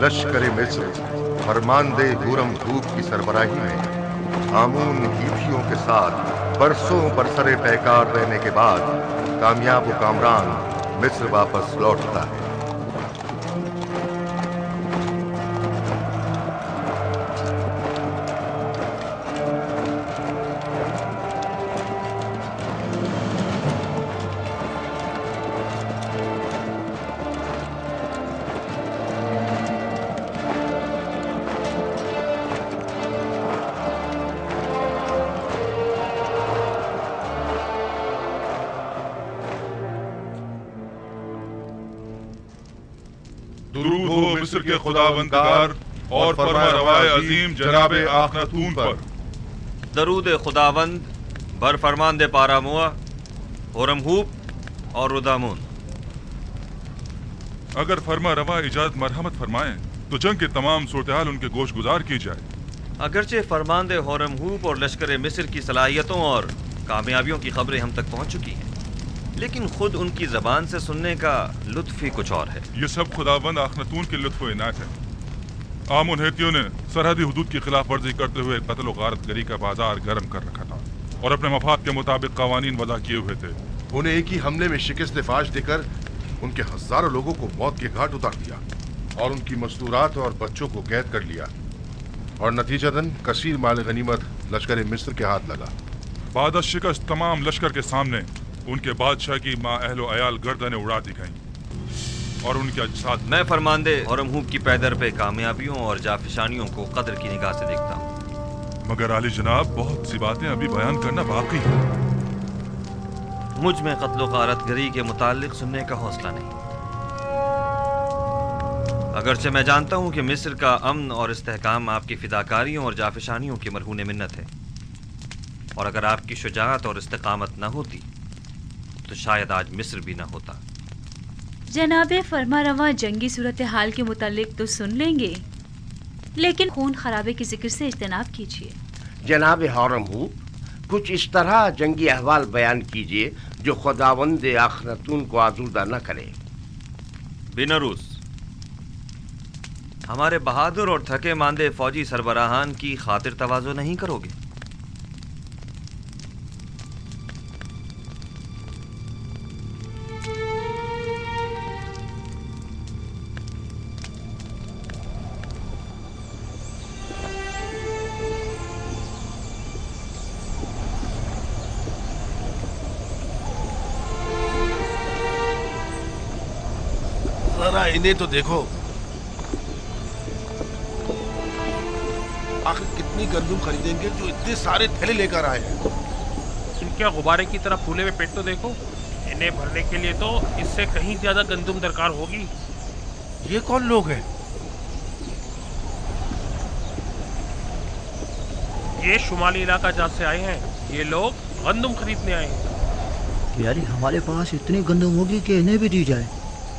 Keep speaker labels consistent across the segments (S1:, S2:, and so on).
S1: लश्कर मिस्र फरमानदे हुरम धूप की सरबराही में आमून हीथियों के साथ बरसों बरसरे पैकार रहने के बाद कामयाब व कामरान मिस्र वापस लौटता है।
S2: दुरूद हो मिस्र के खुदावंदगार और फरमा रवाए अजीम जनाब आखनतून पर।
S3: दरूद खुदावंद बर फरमानदे पारामुआ हुरमहूब और रुदामून।
S2: अगर फरमा रवा इजाजत मरहमत फरमाएं तो जंग के तमाम सूरत-ए-हाल उनके गोश गुजार की जाए।
S3: अगरचे फरमानदे हुरमहूब और लश्कर मिस्र की सलाहियतों और कामयाबियों की खबरें हम तक पहुंच चुकी हैं, लेकिन खुद उनकी जबान से सुनने का लुत्फ ही कुछ और है।
S2: ये सब खुदावंद आखनतून के लुत्फ इनायत है। आमुन हेतियों ने सरहदी हुदूद की खिलाफ वर्जी करते हुए कत्ल और गारत गरी का बाजार गर्म कर रखा था और अपने मफाद के मुताबिक कवानीन वज़ा किए हुए थे।
S1: उन्हें एक ही हमले में शिकस्त फाश देकर उनके हजारों लोगों को मौत के घाट उतार दिया और उनकी मस्तूरात और बच्चों को कैद कर लिया और नतीजतन कसीर माल गनीमत लश्कर मिस्र के हाथ लगा।
S2: बाद शिकस्त तमाम लश्कर के सामने उनके बादशाह की माँ अहलो अयाल गर्दनें उड़ा दी गईं और उनके अजसाद।
S3: मैं फरमानदे हुरमहूब की पैदर पे कामयाबियों और जाफिशानियों को कदर की निगाह से देखता हूँ,
S2: मगर आली जनाब बहुत सी बातें अभी बयान करना बाकी है।
S3: मुझ में कत्ल गारत गरी के मुतालिक सुनने का हौसला नहीं। अगरचे मैं जानता हूँ कि मिस्र का अमन और इस्तेहकाम आपकी फिदाकारियों और जाफिशानियों की मरहून मिन्नत है, और अगर आपकी शुजाअत और इस्तेकामत न होती तो शायद आज मिस्र भी ना होता।
S4: जनाबे फरमा रवा जंगी सूरत हाल के मुतालिक तो सुन लेंगे, लेकिन खून खराबे के जिक्र से इज्तनाब कीजिए।
S5: जनाब हुरमहूब, कुछ इस तरह जंगी अहवाल बयान कीजिए जो खुदावंद आखनतून को आजूदा न करे।
S3: बिनरूस, हमारे बहादुर और थके मांदे फौजी सरबराहान की खातिर तवाज़ो नहीं करोगे?
S6: जरा इन्हें तो देखो, आखिर कितनी गंदुम खरीदेंगे जो इतने सारे थैले लेकर आए हैं।
S7: इनके गुब्बारे की तरह फूले हुए पेट तो देखो। इन्हें भरने के लिए तो इससे कहीं ज्यादा गंदुम दरकार होगी।
S6: ये कौन लोग हैं?
S7: ये शुमाली इलाका जहाँ से आए हैं, ये लोग गंदुम खरीदने आए हैं।
S8: यानी हमारे पास इतनी गंदुम होगी कि इन्हें भी दी जाए।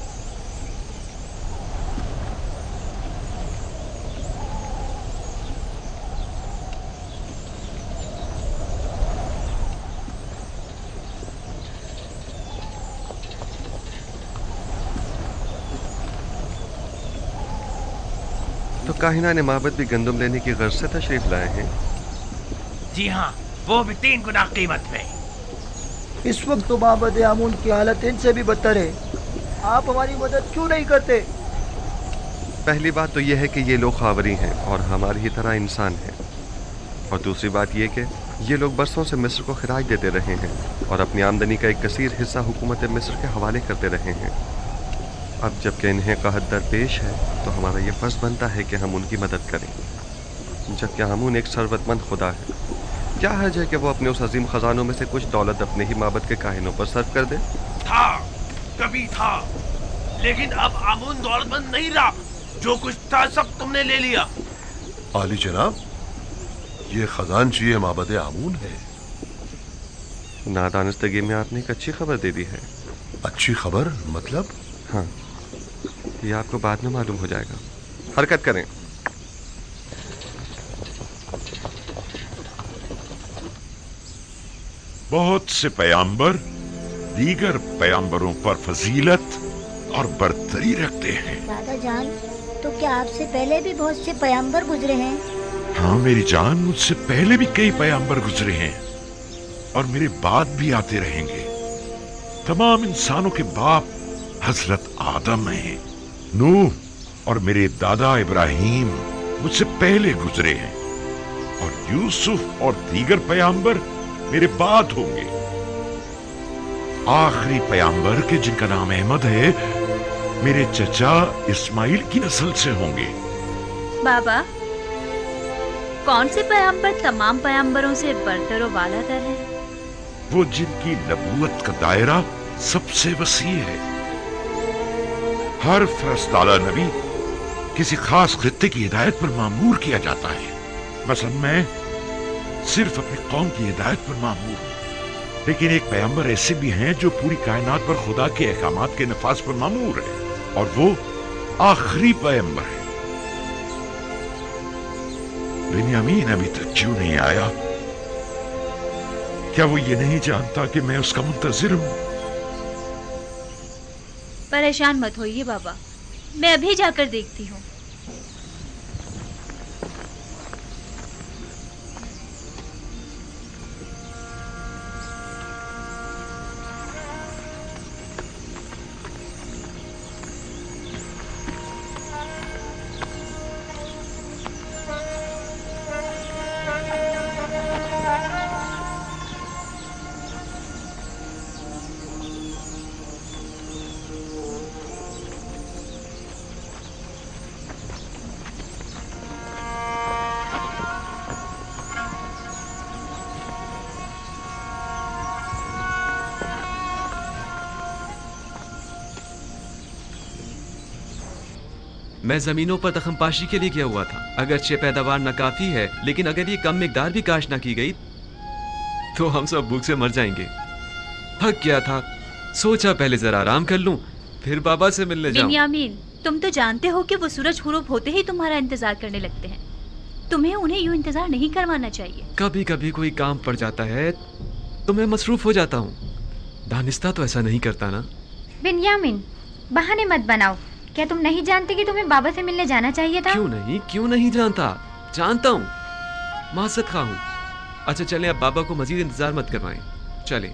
S9: तो काहिना ने माबद भी गंदुम लेने की गर्ज से तशरीफ लाए हैं।
S10: जी हाँ, वो भी 3 गुना कीमत में।
S8: इस वक्त तो माबद आमून की हालत इनसे भी बदतर है। आप हमारी मदद क्यों नहीं करते?
S9: पहली बात तो यह है कि ये लोग खावरी हैं और हमारी ही तरह इंसान हैं, और दूसरी बात यह कि ये लोग बरसों से मिस्र को खराज देते रहे हैं और अपनी आमदनी का एक कसीर हिस्सा हुकूमत मिस्र के हवाले करते रहे हैं। अब जबकि इन्हें कहत दरपेश है तो हमारा ये फर्ज बनता है कि हम उनकी मदद करें, जबकि आमून एक सरवतमंद खुदा है। क्या हर्ज है कि वो अपने उस अजीम खजानों में से कुछ दौलत अपने ही माबद के काहिनों पर सर्व कर दे?
S10: था, कभी था, लेकिन अब आमून दौलतमंद नहीं रहा। जो कुछ था सब तुमने ले लिया।
S1: आली जनाब, ये खजानची माबद आमून है।
S9: नादानस्तगी में आपने एक अच्छी खबर दे दी है।
S1: अच्छी खबर मतलब?
S9: हाँ, ये आपको बाद में मालूम हो जाएगा। हरकत करें।
S11: बहुत से पैगंबर दीगर पैगंबरों पर फजीलत और बरतरी रखते हैं।
S12: दादा जान, तो क्या आपसे पहले भी बहुत से पैगंबर गुजरे हैं?
S11: हाँ मेरी जान, मुझसे पहले भी कई पैगंबर गुजरे हैं और मेरे बाद भी आते रहेंगे। तमाम इंसानों के बाप हजरत आदम हैं। नूह और मेरे दादा इब्राहिम मुझसे पहले गुजरे हैं और यूसुफ और दीगर पैगंबर मेरे बाद होंगे। आखिरी पैगंबर के जिनका नाम अहमद है, मेरे चचा इस्माइल की नस्ल से होंगे।
S4: बाबा, कौन से पैगंबर तमाम पैगंबरों से बरतर और वालातर है?
S11: वो जिनकी नबूवत का दायरा सबसे वसी है। हर फरस्ताला नबी किसी खास खित्ते की हिदायत पर मामूर किया जाता है। मसलन मैं सिर्फ अपनी कौम की हिदायत पर मामूर हूं, लेकिन एक पैगंबर ऐसे भी हैं जो पूरी कायनात पर खुदा के अहकामात के नफाज पर मामूर है, और वो आखिरी पैगंबर है। बिन्यामीन अभी तक क्यों नहीं आया? क्या वो ये नहीं जानता कि मैं उसका मुंतजिर हूं?
S4: परेशान मत होइए बाबा, मैं अभी जाकर देखती हूँ।
S13: मैं जमीनों पर दखमपाशी के लिए गया हुआ था। अगरचे पैदावार नाकाफी है, लेकिन अगर ये कम मिकदार भी काश ना की गई तो हम सब भूख से मर जाएंगे। थक गया था, सोचा पहले जरा आराम कर लूं, फिर बाबा से मिलने जाऊं।
S4: बिन्यामीन, तुम तो जानते हो कि वो सूरज गुरूब होते ही तुम्हारा इंतजार करने लगते हैं। तुम्हें उन्हें यूं इंतजार नहीं करवाना चाहिए।
S13: कभी कभी कोई काम पड़ जाता है तो मैं मसरूफ हो जाता हूँ। दानिस्ता तो ऐसा नहीं करता ना।
S14: बिन्यामीन, बहाने मत बनाओ। क्या तुम नहीं जानते कि तुम्हें बाबा से मिलने जाना चाहिए था?
S13: क्यों नहीं जानता, जानता हूँ, माज़रत खा हूँ। अच्छा चलें, अब बाबा को मजीद इंतजार मत करवाएं, चलें।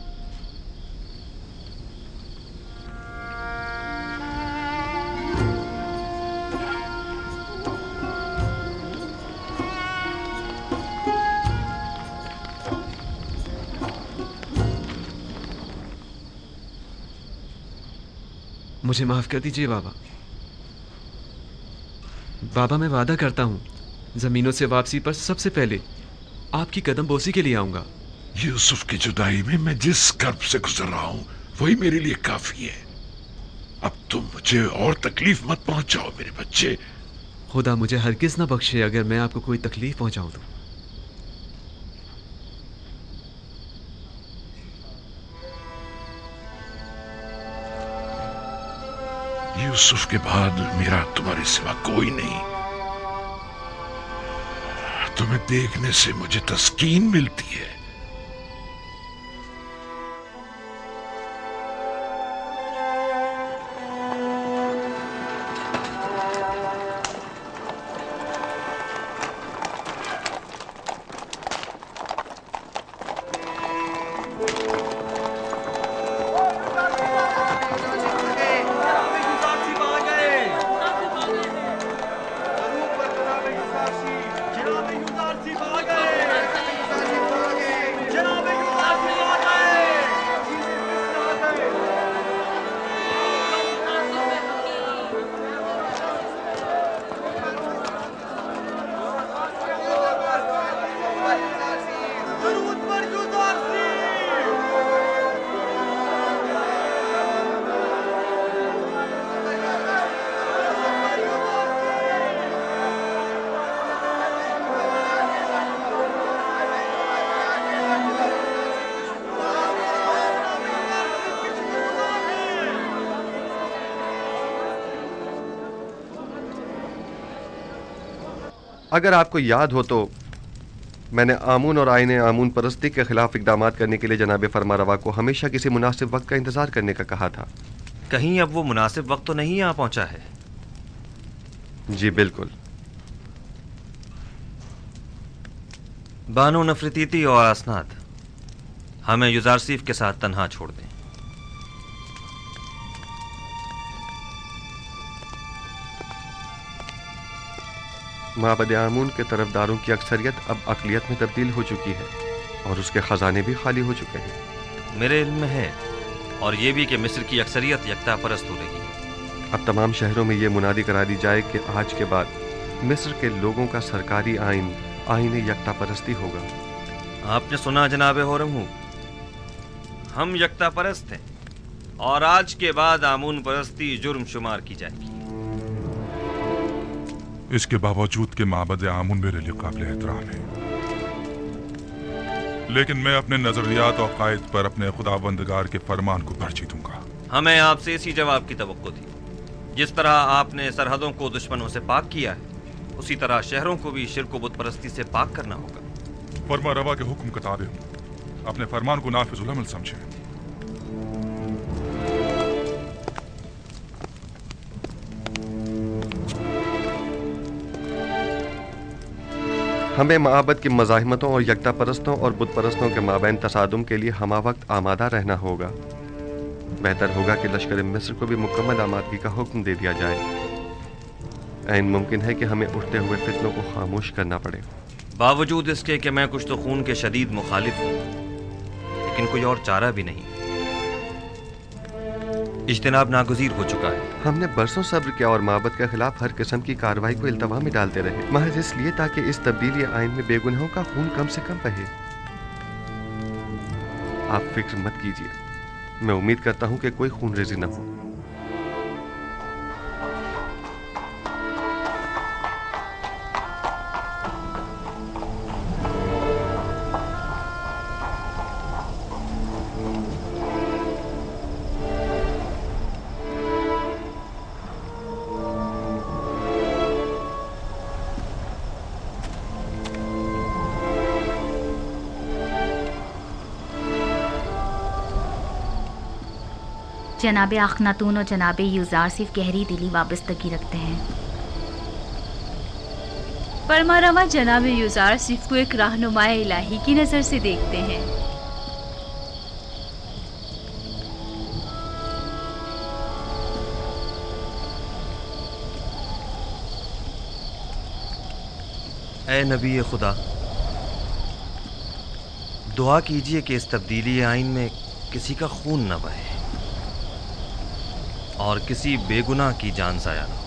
S13: मुझे माफ कर दीजिए बाबा। बाबा, मैं वादा करता हूँ जमीनों से वापसी पर सबसे पहले आपकी कदम बोसी के लिए आऊंगा।
S11: यूसुफ की जुदाई में मैं जिस कर्ब से गुजर रहा हूँ वही मेरे लिए काफी है। अब तुम मुझे और तकलीफ मत पहुंचाओ मेरे बच्चे।
S13: खुदा मुझे हरगिज ना बख्शे अगर मैं आपको कोई तकलीफ पहुंचाऊं तो।
S11: यूसुफ के बाद मेरा तुम्हारे सिवा कोई नहीं। तुम्हें देखने से मुझे तस्कीन मिलती है।
S9: अगर आपको याद हो तो मैंने आमून और आईने आमून परस्ती के खिलाफ इकदामात करने के लिए जनाब फरमारवा को हमेशा किसी मुनासिब वक्त का इंतजार करने का कहा था।
S3: कहीं अब वो मुनासिब वक्त तो नहीं आ पहुंचा है?
S9: जी बिल्कुल।
S3: बानो नफरतीती और असनाद, हमें युजारसीफ के साथ तन्हा छोड़ दें।
S9: माबद आमून के तरफदारों की अक्सरियत अब अक़लियत में तब्दील हो चुकी है और उसके खजाने भी खाली हो चुके हैं।
S3: मेरे इल्म में है, और ये भी कि मिस्र की अक्सरियत यकता परस्त हो रही है।
S9: अब तमाम शहरों में ये मुनादी करा दी जाए कि आज के बाद मिस्र के लोगों का सरकारी आईन यकता परस्ती होगा।
S3: आपने सुना जनाब होरमहू, हम यकता परस्त हैं और आज के बाद आमून परस्ती जुर्म शुमार की जाएगी।
S2: इसके बावजूद कि माबद आमून मेरे लिए काबिल एहतराम है, लेकिन मैं अपने नजरियात और कायद पर अपने खुदाबंदगार के फरमान को तरजीह दूंगा।
S3: हमें आपसे इसी जवाब की तवक्को थी। जिस तरह आपने सरहदों को दुश्मनों से पाक किया है, उसी तरह शहरों को भी शिर्क व बुत परस्ती से पाक करना होगा।
S2: फरमा रवा के हुक्म के ताबे अपने फरमान को नाफिजुल अमल समझें।
S9: हमें माबद की मज़ाहिमतों और यकता परस्तों और बुत परस्तों के माबैन तसादुम के लिए हमा वक्त आमादा रहना होगा। बेहतर होगा कि लश्कर मिस्र को भी मुकम्मल आमादगी का हुक्म दे दिया जाए। ऐन मुमकिन है कि हमें उठते हुए फितनों को खामोश करना पड़े।
S3: बावजूद इसके कि मैं कुछ तो खून के शदीद मुखालिफ हूँ, लेकिन कोई और चारा भी नहीं। इज्तिनाब नागुज़ीर हो चुका है।
S9: हमने बरसों सब्र किया और माबद के खिलाफ हर किस्म की कार्रवाई को इल्तवा में डालते रहे, महज इसलिए ताकि इस तब्दीली आइन में बेगुनाहों का खून कम से कम बहे। आप फिक्र मत कीजिए, मैं उम्मीद करता हूं कि कोई खून रेजी न हो।
S15: जनाब अखनातून और जनाब युजारसीफ गहरी दिली वाबस्तगी रखते हैं।
S4: फरमारवा जनाब युजारसीफ को एक रहनुमाए इलाही की नज़र से देखते हैं।
S3: ऐ नबी खुदा, दुआ कीजिए कि इस तब्दीली आइन में किसी का खून न बहे और किसी बेगुनाह की जान ज़ाया न हो।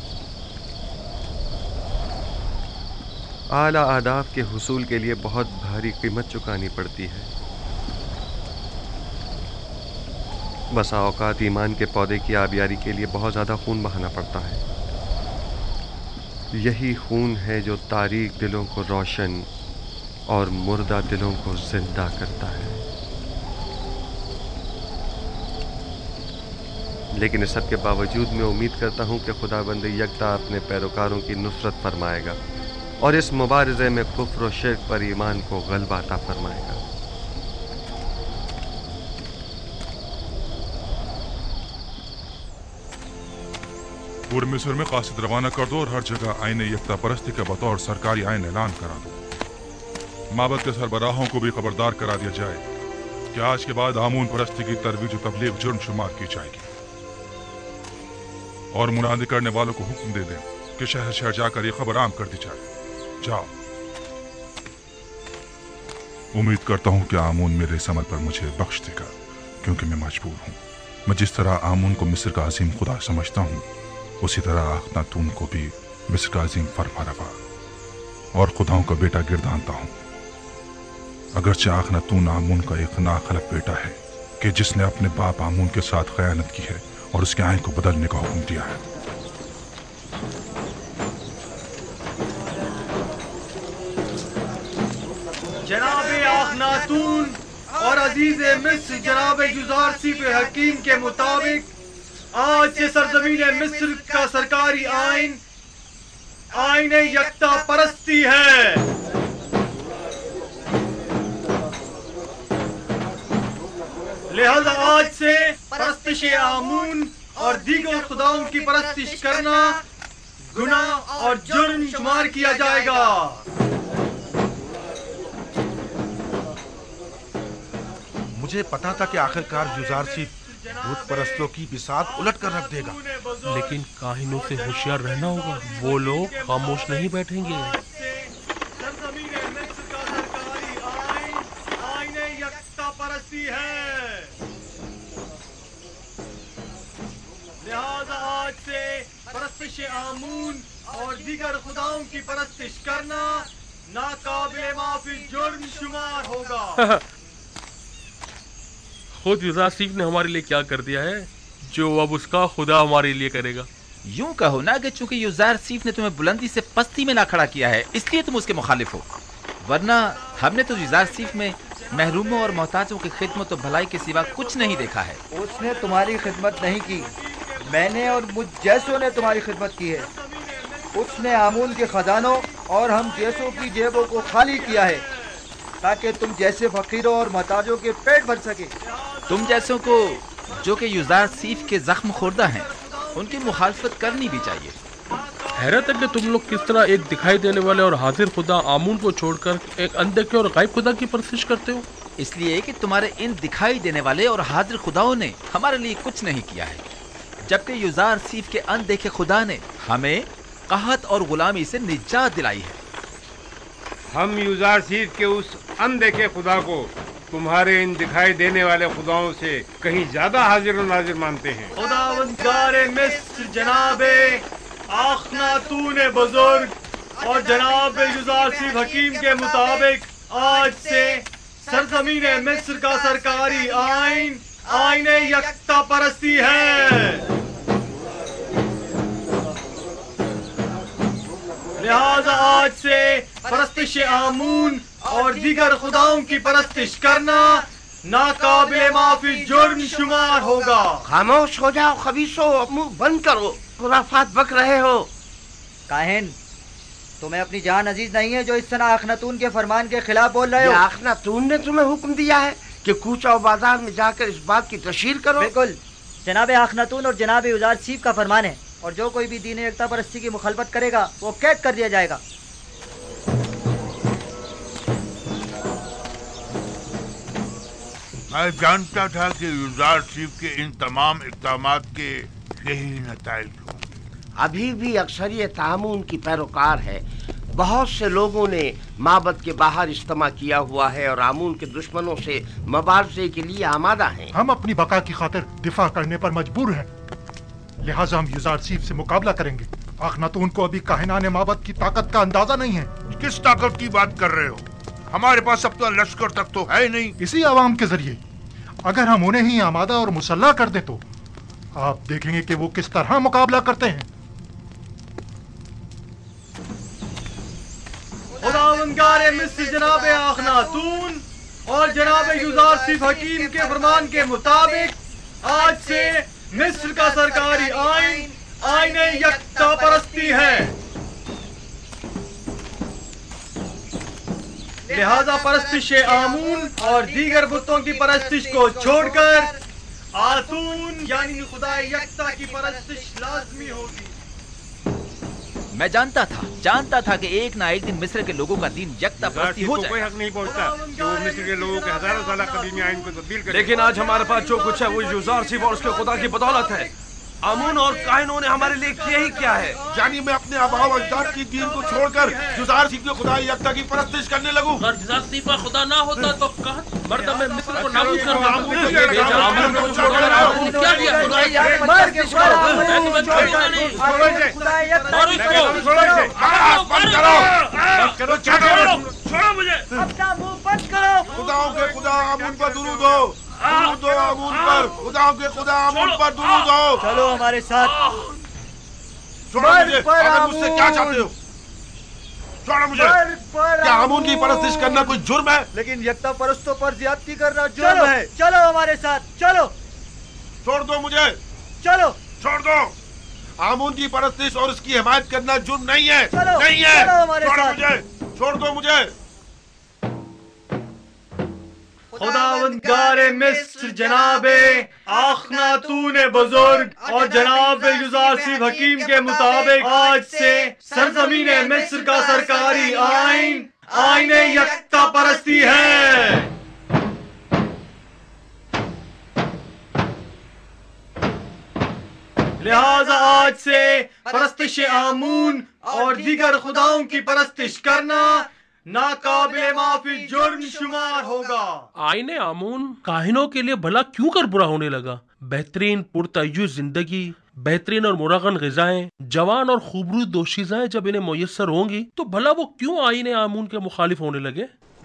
S9: आला आदाब के हुसूल के लिए बहुत भारी कीमत चुकानी पड़ती है। बसा औकात ईमान के पौधे की आबियारी के लिए बहुत ज़्यादा खून बहाना पड़ता है। यही खून है जो तारीक दिलों को रोशन और मुर्दा दिलों को जिंदा करता है। लेकिन इस सब के बावजूद मैं उम्मीद करता हूँ कि खुदाबंद यकता अपने पैरोकारों की नुसरत फरमाएगा और इस मुबारज़े में कुफ्र और शिर्क पर ईमान को गलबा अता फरमाएगा।
S2: पूरे मिस्र में कासिद रवाना कर दो और हर जगह आईन यकता परस्ती के बतौर सरकारी आईन ऐलान करा दो। माबद के सरबराहों को भी खबरदार करा दिया जाए कि आज के बाद आमून परस्ती की तरवीज और तबलीग जुर्म शुमार की जाएगी, और मुनादी करने वालों को हुक्म दे दें कि शहर शहर जाकर ये खबर आम कर दी जाए। जाओ। उम्मीद करता हूं कि आमून मेरे इस अमल पर मुझे बख्श देगा, क्योंकि मैं मजबूर हूं। मैं जिस तरह आमून को मिस्र का अजीम खुदा समझता हूं, उसी तरह अखनातून को भी मिस्र का अजीम फरमारवा और खुदाओं का बेटा गिरदानता हूं। अगरचे अखनातून आमून का एक नाखलफ बेटा है कि जिसने अपने बाप आमून के साथ खयानत की है और उसके आइन को बदलने का हुक्म दिया है।
S16: जनाब अखनातून और अजीज मिस्र जनाब युजारसीफ हकीम के मुताबिक आज से सरजमीन मिस्र का सरकारी आइन आईन यकता परस्ती है। लिहाजा आज से परस्तिश आमून और दीगर खुदाओं की परस्तिश करना गुनाह और जुर्म शुमार किया जाएगा।
S6: मुझे पता था कि आखिरकार युजार सिर्फ भूत परस्तों की बिसात उलट कर रख देगा,
S7: लेकिन काहिनों से होशियार रहना होगा, वो लोग खामोश नहीं बैठेंगे।
S16: लिहाजा आज से परस्तिश आमून और दीगर खुदाओं की परस्तिश करना नाकाबिले माफी जुर्म शुमार होगा।
S7: खुद युजारसीफ ने हमारे लिए क्या कर दिया है जो अब उसका खुदा हमारे लिए करेगा।
S17: यूं कहो ना कि चूंकि युजारसीफ ने तुम्हें बुलंदी से पस्ती में ला खड़ा किया है इसलिए तुम उसके मुखालिफ हो, वरना हमने तो युजारसीफ में महरूमों और मोहताजों की खिदमत और भलाई के सिवा कुछ नहीं देखा है।
S8: उसने तुम्हारी खिदमत नहीं की, मैंने और मुझ जैसों ने तुम्हारी खिदमत की है। उसने आमून के खजानों और हम जैसों की जेबों को खाली किया है ताकि तुम जैसे फकीरों और मोहताजों के पेट भर सके।
S17: तुम जैसों को जो कि युजारसीफ के जख्म खुर्दा हैं उनकी मुखालफत करनी भी चाहिए।
S7: हैरत है कि तुम लोग किस तरह एक दिखाई देने वाले और हाजिर खुदा आमून को छोड़कर एक अनदेखे और गायब खुदा की परस्तिश करते हो।
S17: इसलिए कि तुम्हारे इन दिखाई देने वाले और हाजिर खुदाओं ने हमारे लिए कुछ नहीं किया है, जबकि युजारसीफ के अनदेखे खुदा ने हमें कहत और गुलामी से निजात दिलाई है।
S18: हम युजारसीफ के उस अनदेखे खुदा को तुम्हारे इन दिखाई देने वाले खुदाओं से कहीं ज्यादा हाजिर और नाजिर मानते हैं।
S16: खुदावंदगारे मिस्र जनाबे आखनातून बुजुर्ग और जनाब युजारसीफ हकीम के मुताबिक आज से सरजमीन मिस्र का सरकारी आइन आईने यकता परस्ती है। लिहाजा आज से परस्तिश आमून और दीगर खुदाओं की परस्तिश करना नाकाबिले माफी जुर्म शुमार होगा।
S5: खामोश हो जाओ खबीसो, मुंह बंद करो, खुराफात बक रहे हो।
S8: काहिन, तुम्हें अपनी जान अजीज नहीं है जो इस तरह आखनातून के फरमान के खिलाफ बोल रहे हो?
S5: आखनातून ने तुम्हें हुक्म दिया है कि कूचा बाजार में जाकर इस बात की तशहीर करो।
S8: बिल्कुल, जनाब आखनातून और जनाब युजारसीफ का फरमान है, और जो कोई भी दीन एकता परस्ती की मुखालफत करेगा वो कैद कर दिया जाएगा।
S11: मैं जानता था कि युजारसीफ के इन तमाम इक़दामात के यही नताइज होंगे।
S5: अभी भी अक्सरियत आमून की पैरोकार है। बहुत से लोगों ने माबद के बाहर इज्तिमा किया हुआ है और आमून के दुश्मनों से मुबारजे के लिए आमादा हैं।
S19: हम अपनी बका की खातिर दिफा करने पर मजबूर हैं, लिहाजा हम युजारसीफ से मुकाबला करेंगे। आखनातून को अभी काहिनाने माबद की ताकत का अंदाजा नहीं है।
S11: किस ताकत की बात कर रहे हो? हमारे पास अब तो लश्कर तक तो है नहीं।
S19: इसी आवाम के जरिए अगर हम उन्हें ही आमादा और मुसल्ला कर दें तो आप देखेंगे कि वो किस तरह मुकाबला करते हैं।
S16: खुदावंदगारे मिस्र जनाब आखनातून और जनाब युजारसीफ हकीम के फरमान के मुताबिक आज से मिस्र का सरकारी आइन आईने यकता परस्ती है। लिहाजा परस्तिश आमून और दीगर बुतों की परस्तिश को छोड़कर आतून यानी खुदा यकता की परस्तिश लाजमी होगी।
S17: मैं जानता था कि एक ना एक दिन मिस्र के लोगों का दीन यकता परस्ती हो जाएगा।
S18: कोई हक नहीं पहुंचता कि वो मिस्र के लोगों के हजारों साल कदीमी आइन को तब्दील करे।
S10: लेकिन आज हमारे पास जो कुछ है वो युजारसीफ और उसके खुदा की बदौलत है। आमून और काहिनों ने हमारे लिए किया ही क्या है?
S6: यानी मैं अपने आबा व अजदाद की दीन को छोड़कर युजारसीफ के खुदा यकता की परस्तिश करने लगूं।
S7: अगर युजारसीफ का खुदा ना होता तो कहत मर्द में मिस्र को नाबूद कर देता।
S6: आमून को छोड़कर आमून
S7: क्या किया?
S6: मार के छोड़ो,
S16: छोड़ो मुझे। अपना मुंह बंद करो।
S6: खुदाओं के खुदा आमून पर दुरूद हो, दुरूद हो आमून पर। खुदाओं के खुदा आमून पर दुरूद हो।
S8: चलो हमारे साथ।
S6: छोड़ो मुझे। आखिर मुझसे क्या चाहते हो? छोड़ो मुझे। क्या आमून की परस्तिश करना कोई जुर्म है?
S8: लेकिन यकता परस्तों पर ज्यादती करना जुर्म है। चलो हमारे साथ, चलो।
S6: छोड़ दो मुझे।
S8: चलो।
S6: छोड़ दो। आमून की परस्तिश और उसकी हिमायत करना जुर्म नहीं है।
S8: चलो,
S6: नहीं है।
S8: चलो हमारे
S6: छोड़ो
S8: साथ।
S6: मुझे। छोड़ दो मुझे।
S16: खुदावंदगार मिस्र जनाब आखनातून बुजुर्ग और जनाब युजारसीफ हकीम के मुताबिक आज से सरजमीन मिस्र का सरकारी आइन आईन यकता परस्ती है। लिहाजा आज से परस्तिश आमून और दीगर खुदाओं की परस्तिश करना नाकाबिले माफी जुर्म शुमार होगा।
S7: आईने आमून काहिनों के लिए भला क्यों कर बुरा होने लगा? बेहतरीन पुरतय्युज जिंदगी, बेहतरीन और मुरागन ग़िज़ाएं, जवान और खूबरूद दोशीज़ाएं जब इन्हें मुयस्सर होंगी तो भला वो क्यों आईने आमून के मुखालिफ होने लगे?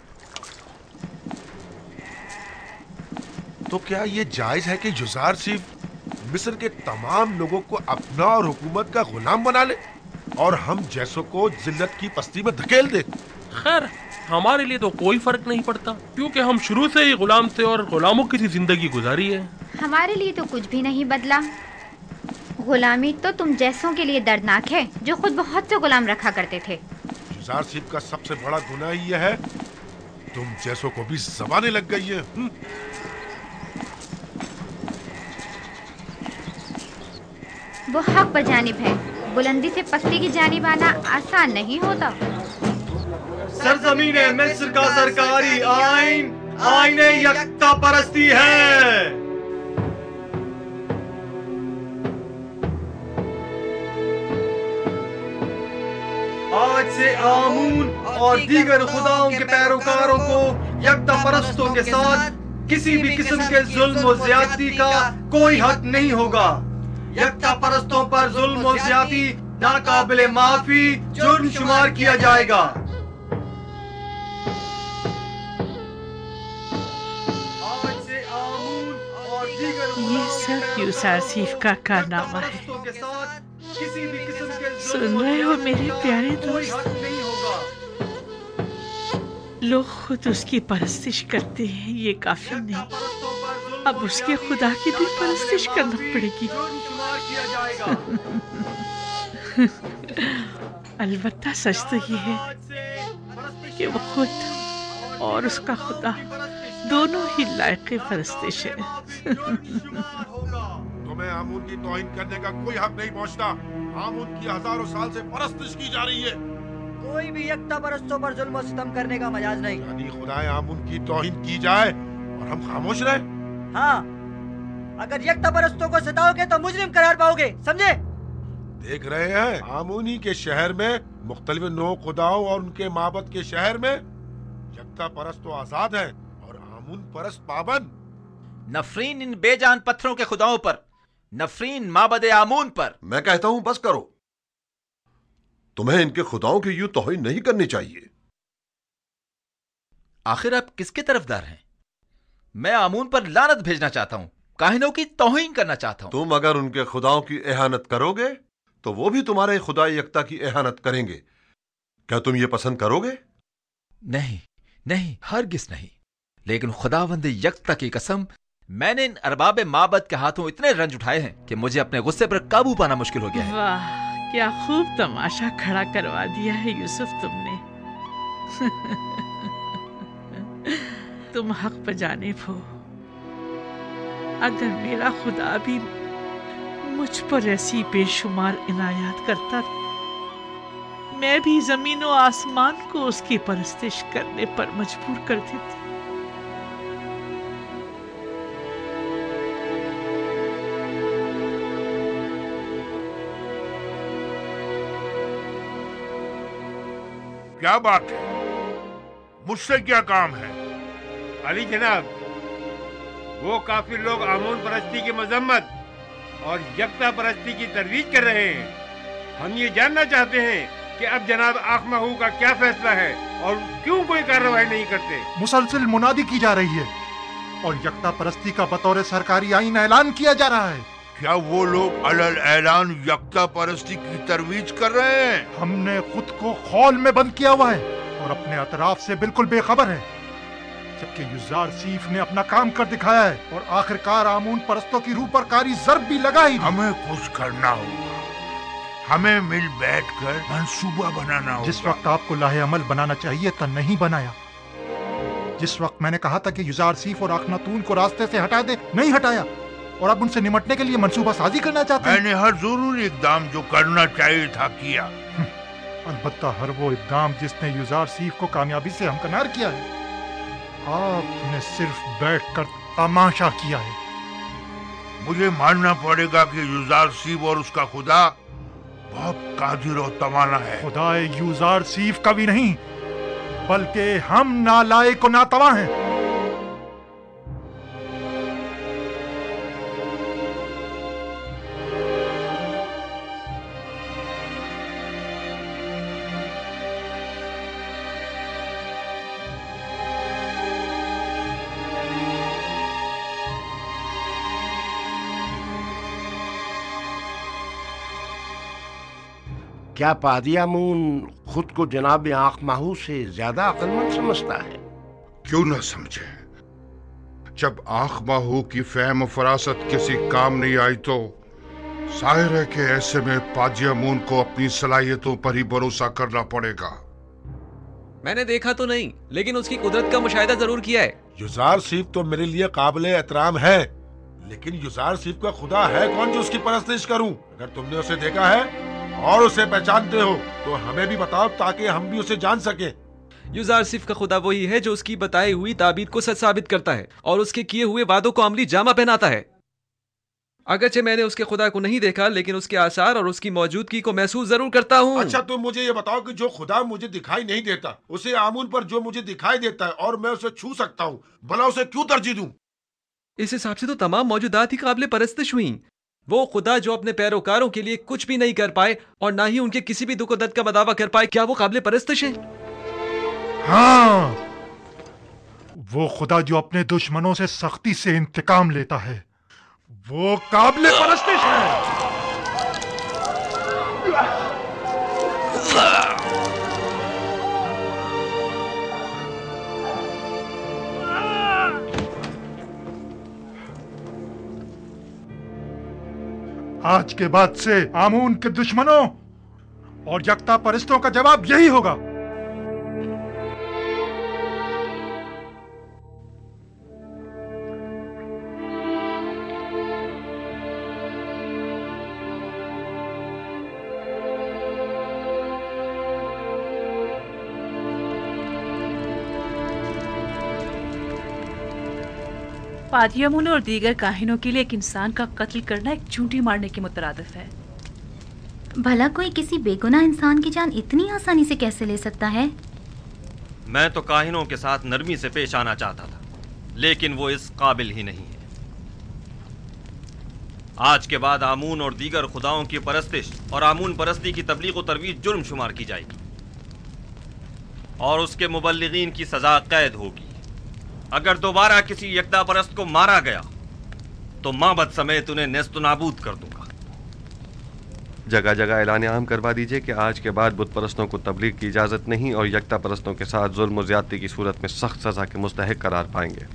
S6: तो क्या ये जायज है कि युज़ारसीफ मिस्र के तमाम लोगों को अपना और हुकूमत का गुलाम बना ले और हम जैसों को जिल्लत की पस्ती में धकेल दे?
S7: खैर, हमारे लिए तो कोई फर्क नहीं पड़ता क्योंकि हम शुरू से ही गुलाम थे और गुलामों की सी जिंदगी गुजारी है।
S14: हमारे लिए तो कुछ भी नहीं बदला। गुलामी तो तुम जैसों के लिए दर्दनाक है जो खुद बहुत से गुलाम रखा करते थे।
S6: युज़ारसीफ का सबसे बड़ा गुनाह यह है तुम जैसों को भी ज़बानें लग गई है।
S14: वो हक पर जानिब है, बुलंदी से पस्ती की जानिब आना आसान नहीं होता।
S16: सरजमीन मिस्र का सरकारी आइन आईन यकता परस्ती है। आज से आमून और दीगर खुदाओं के पैरोकारों को यकता परस्तों के साथ किसी भी किस्म के जुल्म और ज्यादती का कोई हक नहीं होगा। यकता परस्तों पर जुल्म और ज्यादती नाकाबिले माफी जुर्म शुमार किया जाएगा।
S20: ये सब युज़ारसीफ का कारनामा है। सुन रहे हो मेरे प्यारे दोस्त? लोग खुद उसकी परस्तिश करते हैं, ये काफी नहीं, अब उसके खुदा की भी परस्तिश करना पड़ेगी। अलबत्ता सच तो ये है कि वो खुद और उसका खुदा दोनों ही लायक परस्तिश है।
S6: तुम्हें आमून की तौहीन करने का कोई हक नहीं पहुंचता। आमून की हजारों साल से परस्तिश की जा रही है।
S8: कोई भी यकता परस्तों पर जुल्म और सितम करने का मजाज नहीं।
S6: यानी खुदाए आमून की तौहीन की जाए और हम खामोश रहे?
S8: हाँ, अगर यकता परस्तों को सताओगे तो मुजरिम करार पाओगे, समझे?
S6: देख रहे हैं आमूनी के शहर में मुख्तलिफ नौ खुदाओं और उनके माबद के शहर में यकता परस्त तो आजाद है और आमून परस्त पाबंद।
S17: नफरीन इन बेजान पत्थरों के खुदाओं पर, नफरीन माबद आमून पर।
S21: मैं कहता हूं बस करो, तुम्हें इनके खुदाओं की यूं तौहीन नहीं करनी चाहिए।
S17: आखिर आप किसके तरफदार हैं? मैं आमून पर लानत भेजना चाहता हूं, काहिनों की तौहीन करना चाहता हूं।
S21: तुम अगर उनके खुदाओं की एहानत करोगे तो वो भी तुम्हारे खुदा यकता की एहानत करेंगे। क्या तुम ये पसंद करोगे?
S17: नहीं नहीं, हरगिज नहीं। लेकिन खुदावंद यकता की कसम, मैंने इन अरबाब माबद के हाथों इतने रंज उठाए हैं कि मुझे अपने गुस्से पर काबू पाना मुश्किल हो गया है।
S20: वाह, क्या खूब तमाशा खड़ा करवा दिया है यूसुफ तुमने। तुम हक पर जानिब हो। अगर मेरा खुदा भी मुझ पर ऐसी बेशुमार इनायत करता, मैं भी जमीन और आसमान को उसकी परस्तिश करने पर मजबूर कर देती।
S11: क्या बात है? मुझसे क्या काम है?
S18: अली जनाब, वो काफिर लोग आमून परस्ती की मजम्मत और यकता परस्ती की तरवीज कर रहे हैं। हम ये जानना चाहते हैं कि अब जनाब आखमाहू का क्या फैसला है और क्यों कोई कार्रवाई नहीं करते।
S19: मुसलसल मुनादी की जा रही है और यकता परस्ती का बतौर सरकारी आईन ऐलान किया जा रहा है।
S11: क्या वो लोग अलल ऐलान यकता परस्ती की तरवीज कर रहे हैं?
S19: हमने खुद को खौल में बंद किया हुआ है और अपने अतराफ से बिल्कुल बेखबर है, जबकि युज़ारसीफ ने अपना काम कर दिखाया है और आखिरकार आमून परस्तों की रूह पर कारी ज़र्ब भी लगाई।
S11: हमें कुछ करना होगा, हमें मिल बैठकर मंसूबा बनाना होगा।
S19: जिस वक्त आपको लाहे अमल बनाना चाहिए था नहीं बनाया। जिस वक्त मैंने कहा था कि युजारसीफ और अखनातून को रास्ते से हटा दे, नहीं हटाया, और अब उनसे निमटने के लिए मंसूबा साजी करना चाहते हैं।
S11: मैंने हर जरूरी इकदाम जो करना चाहिए था किया।
S19: अलबत्ता हर वो इकदाम जिसने युजारसीफ को कामयाबी से हमकनार किया है। आपने सिर्फ बैठकर तमाशा किया है।
S11: मुझे मानना पड़ेगा कि युजारसीफ और उसका खुदा बहुत कादिर और तवाना है।
S19: खुदाए युजारसीफ का भी नहीं, बल्कि हम नालायक और नातवा हैं।
S5: क्या पादी आमून खुद को जनाब आँख माहू से ज्यादा अक्लमंद समझता है?
S11: क्यों न समझे। जब आँख माहू की फहम और फरासत किसी काम नहीं आई तो जाहिर है कि ऐसे में पादी आमून को अपनी सलाहियतों पर ही भरोसा करना पड़ेगा।
S13: मैंने देखा तो नहीं, लेकिन उसकी कुदरत का मुशाहिदा जरूर किया है।
S6: युजारसीफ तो मेरे लिए काबिल एहतराम है, लेकिन युजारसीफ का खुदा है कौन जो उसकी परस्तिश करूं? अगर तुमने उसे देखा है और उसे पहचानते हो तो हमें भी बताओ ताकि हम भी उसे जान सके।
S13: युजारसीफ का खुदा वही है जो उसकी बताई हुई ताबीद को सच साबित करता है और उसके किए हुए वादों को अमली जामा पहनाता है। अगरचे मैंने उसके खुदा को नहीं देखा, लेकिन उसके आसार और उसकी मौजूदगी को महसूस जरूर करता हूँ।
S6: अच्छा, तुम मुझे ये बताओ कि जो खुदा मुझे दिखाई नहीं देता, उसे आमून पर जो मुझे दिखाई देता है और मैं उसे छू सकता हूँ, भला उसे क्यों तरजीह दूं?
S13: इस हिसाब से तो तमाम मौजूदात ही काबिल परस्तिश हुई। वो खुदा जो अपने पैरोकारों के लिए कुछ भी नहीं कर पाए और ना ही उनके किसी भी दुख दर्द का बदावा कर पाए, क्या वो काबिल परस्तिश है?
S19: हाँ, वो खुदा जो अपने दुश्मनों से सख्ती से इंतकाम लेता है, वो काबिल परस्तिश है। आज के बाद से आमून के दुश्मनों और यकता परस्तों का जवाब यही होगा।
S4: पादियामुन और दीगर काहिनों के लिए एक इंसान का कत्ल करना एक चूंटी मारने के मुतरादिफ है।
S15: भला कोई किसी बेगुनाह इंसान की जान इतनी आसानी से कैसे ले सकता है?
S3: मैं तो काहिनों के साथ नरमी से पेश आना चाहता था, लेकिन वो इस काबिल ही नहीं है। आज के बाद आमून और दीगर खुदाओं की परस्तिश और आमून परस्ती की तबलीग और तरवीज जुर्म शुमार की जाएगी और उसके मुबल्लिगीन की सजा कैद होगी। अगर दोबारा किसी यकता परस्त को मारा गया तो माबद समेत उन्हें नेस्त नाबूद कर दूंगा।
S9: जगह जगह ऐलान आम करवा दीजिए कि आज के बाद बुत परस्तों को तबलीग की इजाज़त नहीं और यकता परस्तों के साथ जुल्म और ज़्यादती की सूरत में सख्त सज़ा के मुस्तहिक करार पाएंगे।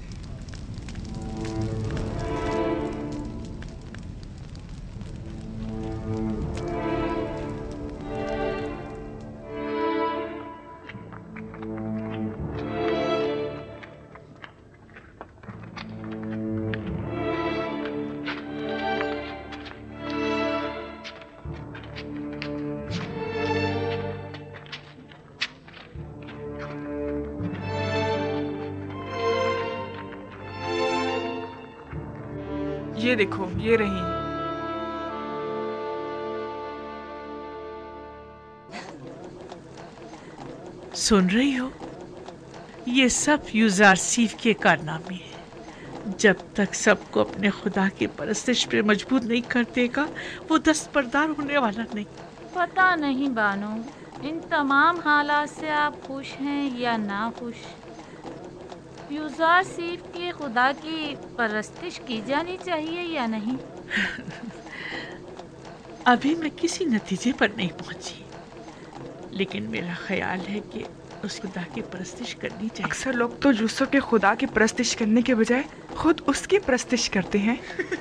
S1: ये देखो, ये रही।
S20: सुन रही हो? ये सब युजारसीफ के कारनामे हैं। जब तक सबको अपने खुदा की परस्तिश पे मजबूर नहीं कर देगा, वो दस्तबरदार होने वाला नहीं।
S4: पता नहीं बानो, इन तमाम हालात से आप खुश हैं या ना खुश? युजारसीफ के खुदा की परस्तिश की जानी चाहिए या नहीं?
S20: अभी मैं किसी नतीजे पर नहीं पहुंची, लेकिन मेरा ख्याल है कि उस खुदा की परस्तिश करनी चाहिए।
S1: अक्सर लोग तो यूसुफ के खुदा की परस्तिश करने के बजाय खुद उसकी परस्तिश करते हैं।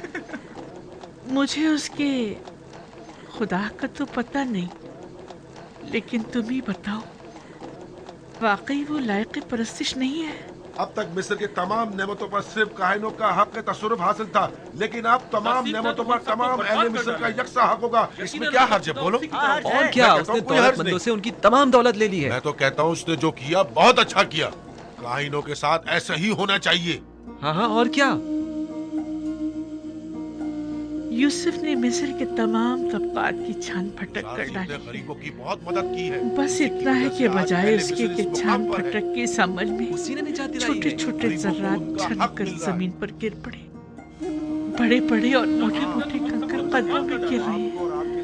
S20: मुझे उसके खुदा का तो पता नहीं, लेकिन तुम ही बताओ, वाकई वो लायक परस्तिश नहीं है?
S6: अब तक मिस्र के तमाम नेमतों पर सिर्फ काहिनों का हक तसरुफ हासिल था, लेकिन अब तमाम नेमतों पर तमाम अहले मिस्र का यकसा हक होगा। इसमें क्या हर्ज है, बोलो?
S13: और क्या, उसने दौलतमंदों से उनकी तमाम दौलत ले ली है।
S6: मैं तो कहता हूँ उसने जो किया बहुत अच्छा किया। काहिनों के साथ ऐसा ही होना चाहिए।
S13: हाँ हाँ, और क्या?
S20: यूसुफ ने मिस्र के तमाम तबकात की छान फटक कर डाली।
S6: गरीबों की बहुत मदद की है।
S20: बस इतना है कि बजाय उसके कि छान फटक के इस अमल में छोटे छोटे जर्रात छनक कर जमीन पर गिर पड़े। बड़े बड़े और मोटे मोटे कंकर कदमों में गिर रहे हैं।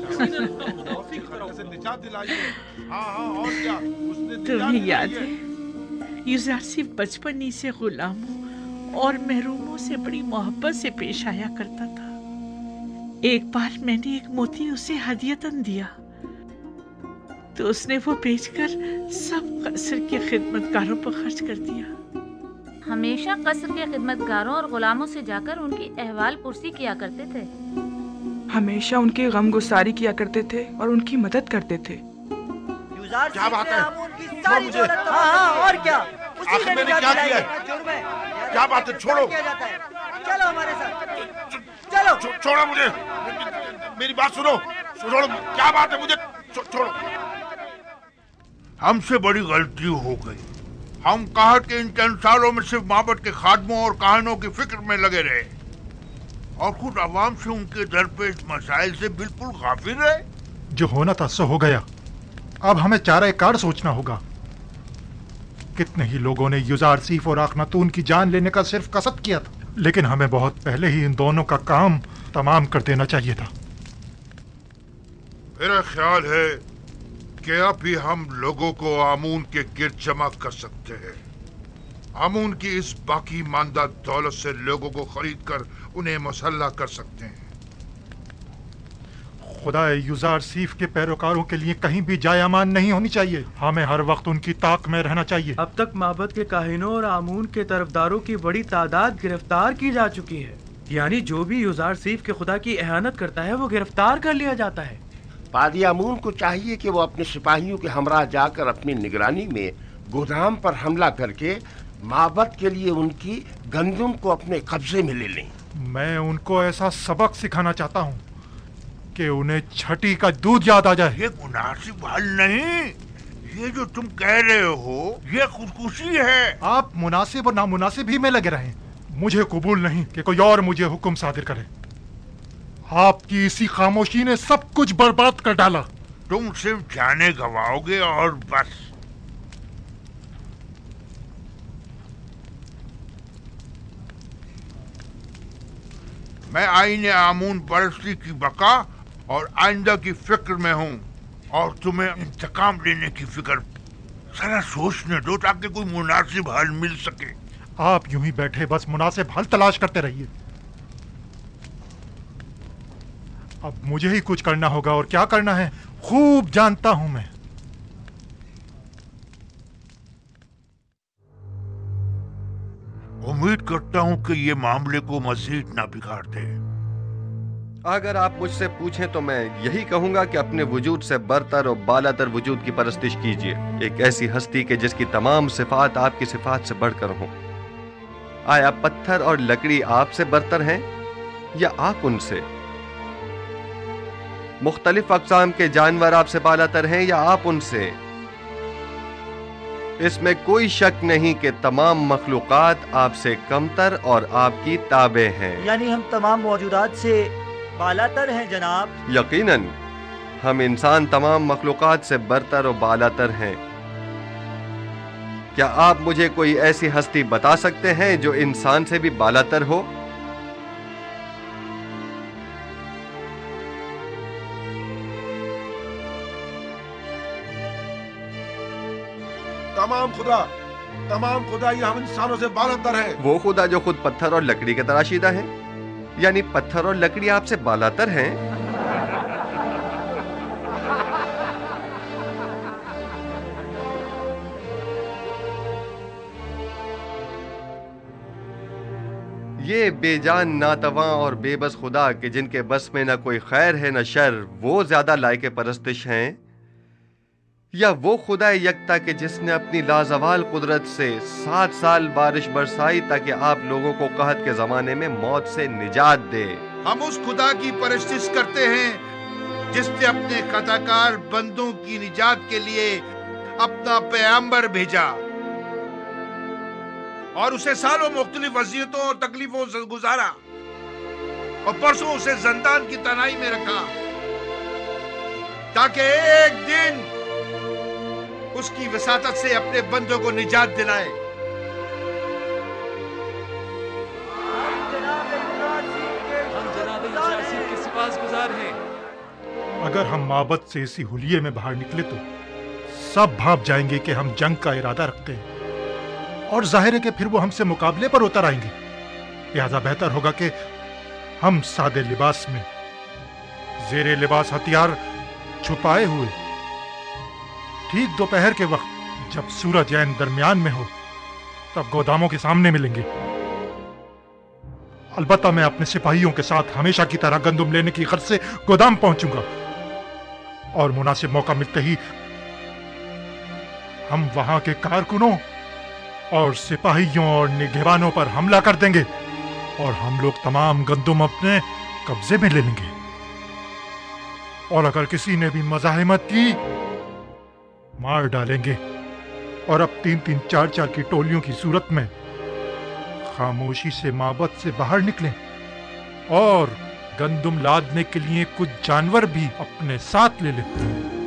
S20: तुम्हें याद है, यूसुफ बचपन ही से गुलामों और महरूमों से बड़ी मोहब्बत से पेश आया करता था। एक बार मैंने एक मोती उसे हदियतन दिया तो उसने वो बेचकर सब कसर के खिदमतगारों पर खर्च कर दिया।
S15: हमेशा कसर के खिदमतगारों और गुलामों से जाकर उनकी अहवाल पुरसी किया करते थे।
S1: हमेशा उनकी गम गुसारी किया करते थे और उनकी मदद करते थे।
S6: क्या बात है?
S8: छोड़ मुझे। हाँ, और क्या?
S6: आखिर मैंने क्या किया है? क्या बात है? छोड़ो।
S8: चलो हमारे साथ। चलो।
S6: छोड़ो मुझे। मेरी बात सुनो। छोड़ो। क्या बात है? मुझे छोड़ो।
S11: हमसे बड़ी गलती हो गई। हम कहत के इन चंद सालों में सिर्फ माबद के खादमों और काहिनों की फिक्र में लगे रहे और खुद अवाम से उनके दरपेश मसाइल से बिल्कुल गाफिल रहे।
S19: जो होना था सो हो गया। अब हमें चारा कार सोचना होगा। कितने ही लोगों ने युजारसीफ और आखनातून की जान लेने का सिर्फ कसद किया था, लेकिन हमें बहुत पहले ही इन दोनों का काम तमाम कर देना चाहिए था।
S11: मेरा ख्याल है कि अब भी हम लोगों को आमून के गिर्द जमा कर सकते हैं। आमून की इस बाकी मानदा दौलत से लोगों को खरीद कर उन्हें मुसल्लह कर सकते हैं।
S19: खुदा युजारसीफ के पैरोकारों के लिए कहीं भी जाय अमान नहीं होनी चाहिए। हमें हर वक्त उनकी ताक में रहना चाहिए।
S12: अब तक माबद के काहिनों और आमून के तरफदारों की बड़ी तादाद गिरफ्तार की जा चुकी है। यानी जो भी युजारसीफ के खुदा की एहानत करता है वो गिरफ्तार कर लिया जाता है।
S5: पादी आमून को चाहिए कि वो अपने सिपाहियों के हमरा जाकर अपनी निगरानी में गोदाम पर हमला करके माबद के लिए उनकी गंदुम को अपने कब्जे में ले लें।
S19: मैं उनको ऐसा सबक सिखाना चाहता हूँ कि उन्हें छठी का दूध याद आ जाए।
S11: ये मुनासिब हल नहीं। ये जो तुम कह रहे हो ये खुदकुशी है।
S19: आप मुनासिब और नामुनासिब ही में लगे रहें। मुझे कबूल नहीं कि कोई और मुझे हुक्म सादिर करे। आपकी इसी खामोशी ने सब कुछ बर्बाद कर डाला।
S11: तुम सिर्फ जाने गवाओगे और बस। मैं आईने आमून परस्ती की बका और आइंदा की फिक्र में हूँ और तुम्हें इंतकाम लेने की फिक्र। जरा सोचने दो ताकि कोई मुनासिब हल मिल सके।
S19: आप यूं ही बैठे बस मुनासिब हल तलाश करते रहिए। अब मुझे ही कुछ करना होगा और क्या करना है खूब जानता हूं मैं।
S11: उम्मीद करता हूं कि ये मामले को मजीद ना बिगाड़ दे।
S9: अगर आप मुझसे पूछें तो मैं यही कहूंगा कि अपने वजूद से बरतर और बालातर वजूद की परस्तिश कीजिए। एक ऐसी हस्ती के जिसकी तमाम सिफात आपकी सिफात से बढ़कर हो। आया पत्थर और लकड़ी आपसे बरतर हैं या आप उनसे? मुख्तलिफ अक़साम के जानवर आपसे बालातर हैं या आप उनसे? इसमें कोई शक नहीं कि तमाम मखलूक़ात आपसे कमतर और आपकी ताबे हैं।
S8: यानी हम तमाम मौजूदात से बालातर हैं जनाब।
S9: यकीनन हम इंसान तमाम मखलूक़ात से बरतर और बालातर हैं। क्या आप मुझे कोई ऐसी हस्ती बता सकते हैं जो इंसान से भी बालातर हो?
S6: तमाम खुदा ये हम इंसानों से बालातर है।
S9: वो खुदा जो खुद पत्थर और लकड़ी के तराशीदा है, यानी पत्थर और लकड़ी आपसे बालातर हैं। ये बेजान नातवा और बेबस खुदा के जिनके बस में न कोई खैर है न शर, वो ज्यादा लायक परस्तिश हैं یا وہ خدا یکتا کہ جس نے اپنی لازوال قدرت سے 7 سال بارش برسائی تاکہ آپ لوگوں کو قحط کے زمانے میں موت سے نجات دے؟
S2: ہم اس خدا کی پرستش کرتے ہیں جس نے اپنے خطاکار بندوں کی نجات کے لیے اپنا پیغمبر بھیجا اور اسے سالوں مختلف اذیتوں اور تکلیفوں سے گزارا اور پرسوں اسے زندان کی تنہائی میں رکھا تاکہ ایک دن اس کی وساطت سے اپنے بندوں کو نجات دلائے۔
S19: اگر ہم معبد سے اسی حلیے میں باہر نکلے تو سب بھاپ جائیں گے کہ ہم جنگ کا ارادہ رکھتے ہیں، اور ظاہر ہے کہ پھر وہ ہم سے مقابلے پر اتر آئیں گے۔ لہذا بہتر ہوگا کہ ہم سادے لباس میں، زیر لباس ہتھیار چھپائے ہوئے، ٹھیک دوپہر کے وقت جب سورج عین درمیان میں ہو تب گوداموں کے سامنے ملیں گے۔ البتہ میں اپنے سپاہیوں کے ساتھ ہمیشہ کی طرح گندم لینے کی غرض سے گودام پہنچوں گا، اور مناسب موقع ملتے ہی ہم وہاں کے کارکنوں اور سپاہیوں اور نگہبانوں پر حملہ کر دیں گے، اور ہم لوگ تمام گندم اپنے قبضے میں لے لیں گے، اور اگر کسی نے بھی مزاحمت کی مار ڈالیں گے، اور اب 3-3 4-4 کی ٹولیوں کی صورت میں خاموشی سے معبد سے باہر نکلیں، اور گندم لادنے کے لیے کچھ جانور بھی اپنے ساتھ لے لیں۔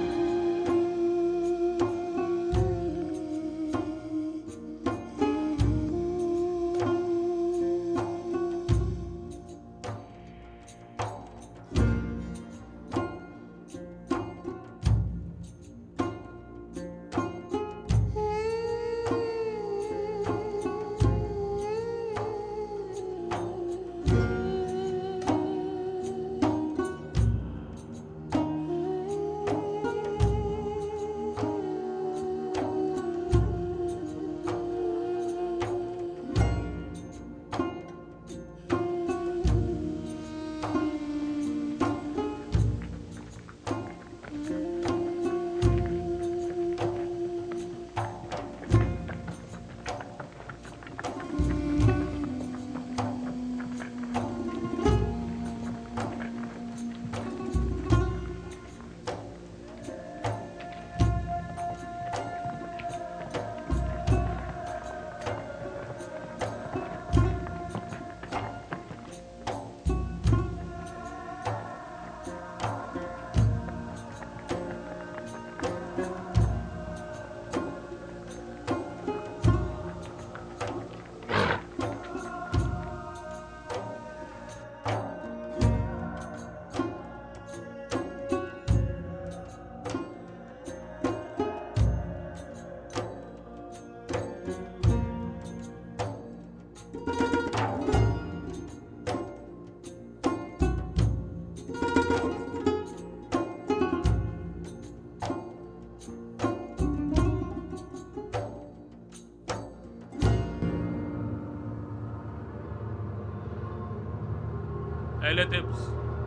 S18: اہل طبس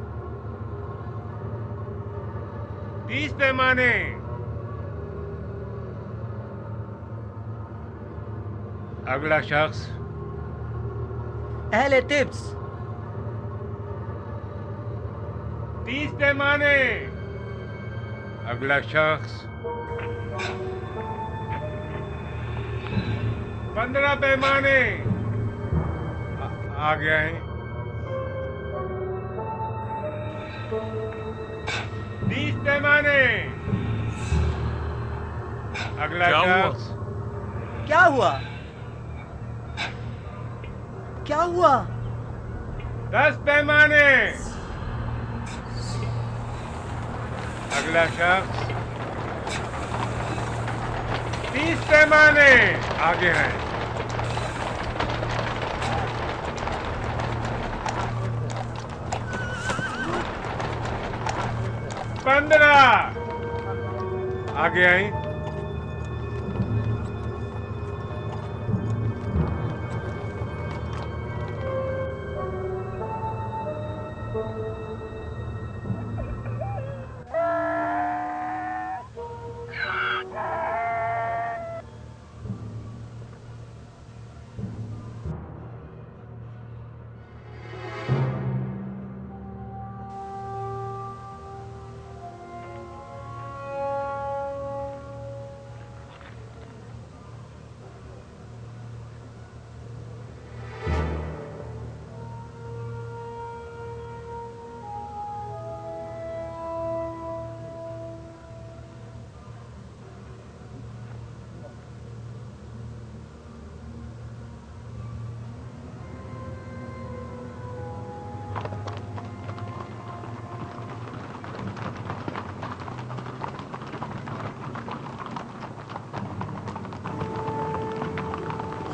S18: 30 پیمانے، اگلا شخص۔
S8: اہل طبس
S18: 30 پیمانے، اگلا شخص۔ 15 پیمانے، آگے آئیں۔ 20 پیمانے، اگلا شخص۔
S8: کیا ہوا؟ کیا ہوا؟
S18: 10 پیمانے، اگلا شخص۔ 30 پیمانے، آگے ہیں۔ 15، آگے آئیں۔ 10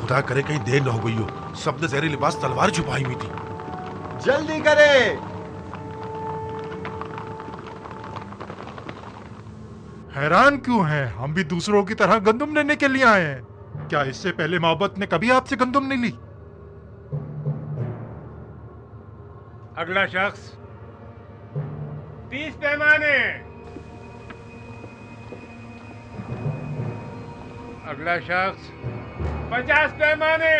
S6: खुदा करे कहीं देर न हो गई हो। सबने जहरी लिबास तलवार छुपाई हुई थी।
S8: जल्दी करे।
S19: हैरान क्यों हैं? हम भी दूसरों की तरह गंदुम लेने के लिए आए हैं। क्या इससे पहले मोहब्बत ने कभी आपसे गंदुम नहीं ली?
S18: अगला शख्स 30 पैमाने। अगला शख्स 50 पैमाने।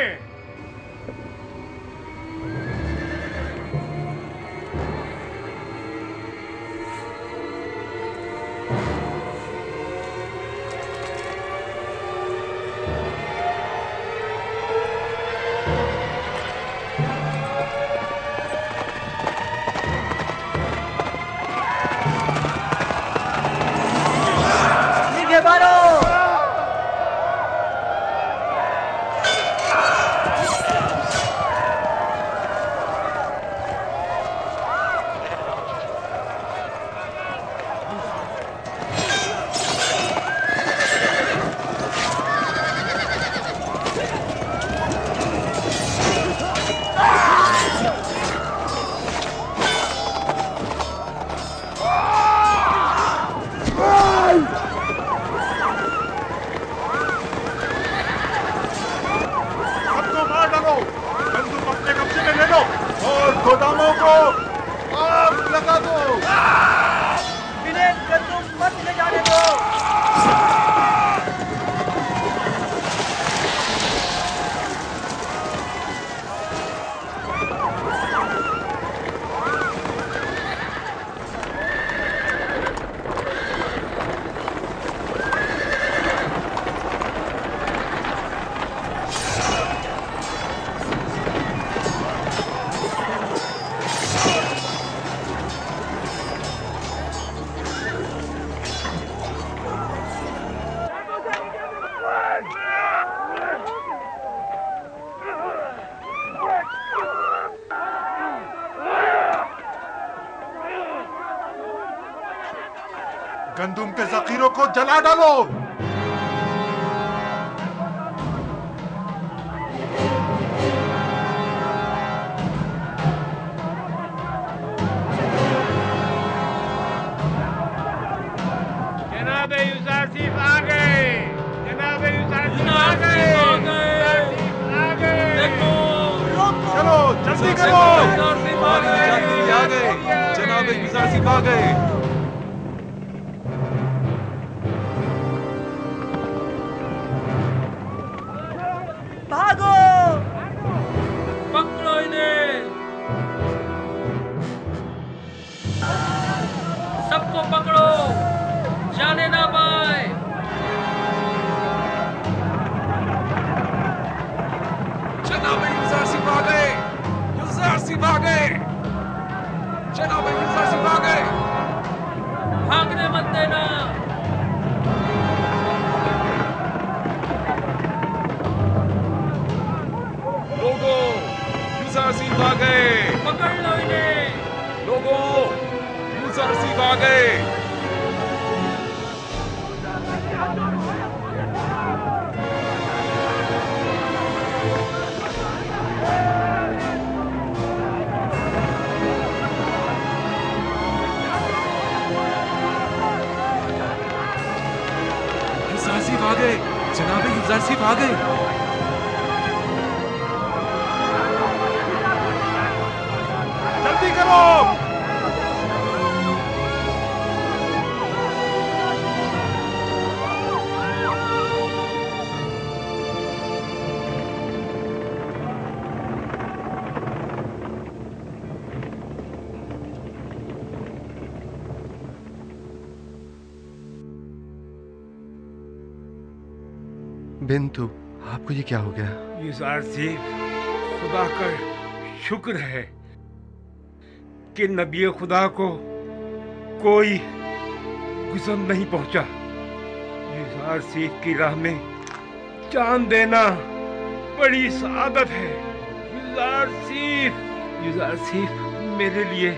S19: गोदामों को आग लगा दो।
S8: इन्हें गंदुम मत ले जाने दो।
S19: गंदुम के जखीरों को जला डालो।
S18: जनाब यूसुफ आ गए। जनाब यूसुफ आ गए।
S19: चलो जल्दी करो।
S13: आ गए। जनाब यूसुफ आ गए।
S8: भागो,
S7: पकड़ो इन्हें, सबको पकड़ो, जाने ना पाए।
S13: जनाब यूसुफ आ गए। यूसुफ आ गए। जनाब यूसुफ आ गए।
S7: भागने मत देना।
S13: लोगों, यूसुफ आ गए।
S7: पकड़ लो इन्हें।
S13: लोगों, यूसुफ आ गए। यूसुफ आ गए। जनाब यूसुफ आ गए।
S19: जल्दी करो।
S9: बिंतु, आपको ये क्या हो गया?
S18: यूसुफ, खुदा का शुक्र है कि नबी खुदा को कोई गुज़र नहीं पहुंचा। यूसुफ की राह में जान देना बड़ी सआदत है। यूसुफ मेरे लिए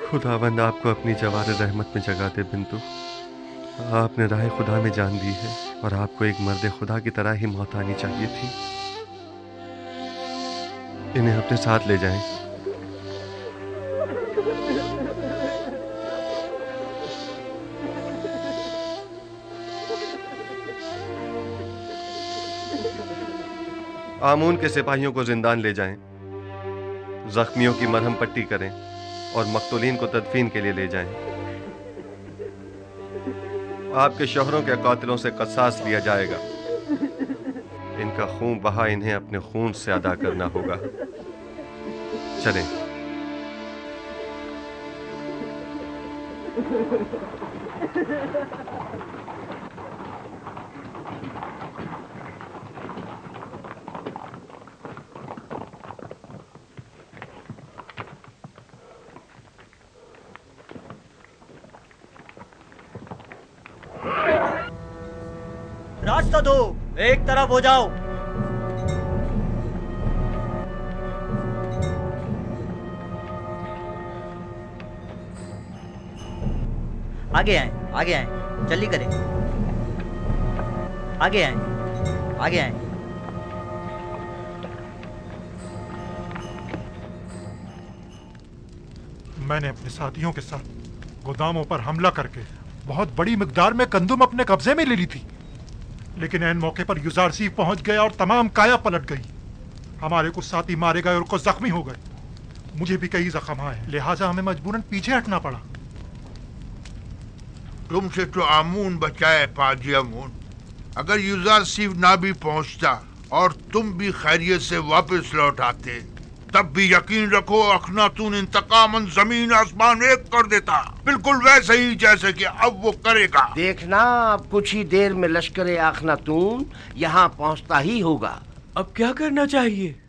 S9: खुदावंद आपको अपनी जवार रहमत में जगा दे बिंतु। आपने राह खुदा में जान दी है और आपको एक मर्द खुदा की तरह ही मौत आनी चाहिए थी। इन्हें अपने साथ ले जाएं। आमून के सिपाहियों को जिंदान ले जाएं, जख्मियों की मरहम पट्टी करें और मकतूलीन को तदफीन के लिए ले जाएं। आपके शोहरों के कातिलों से क़सास लिया जाएगा। इनका खून बहा इन्हें अपने खून से अदा करना होगा। चलें।
S10: रास्ता दो, एक तरफ हो जाओ। आगे आए, आगे आए, जल्दी करें। आगे आए, आगे आए।
S19: मैंने अपने साथियों के साथ गोदामों पर हमला करके बहुत बड़ी मिकदार में गंदुम अपने कब्जे में ले ली थी, लेकिन ऐन मौके पर युजारसीफ पहुंच गया और तमाम काया पलट गई। हमारे कुछ साथी मारे गए और कुछ जख्मी हो गए। मुझे भी कई जख्म आए, लिहाजा हमें मजबूरन पीछे हटना पड़ा।
S2: तुमसे तो आमून बचाए पाजी आमून। अगर युजारसीफ ना भी पहुंचता और तुम भी खैरियत से वापस लौट आते, तब भी यकीन रखो अखनातून इंतकामन जमीन आसमान एक कर देता, बिल्कुल वैसे ही जैसे कि अब वो करेगा।
S5: देखना, अब कुछ ही देर में लश्कर अखनातून यहाँ पहुँचता ही होगा।
S12: अब क्या करना चाहिए?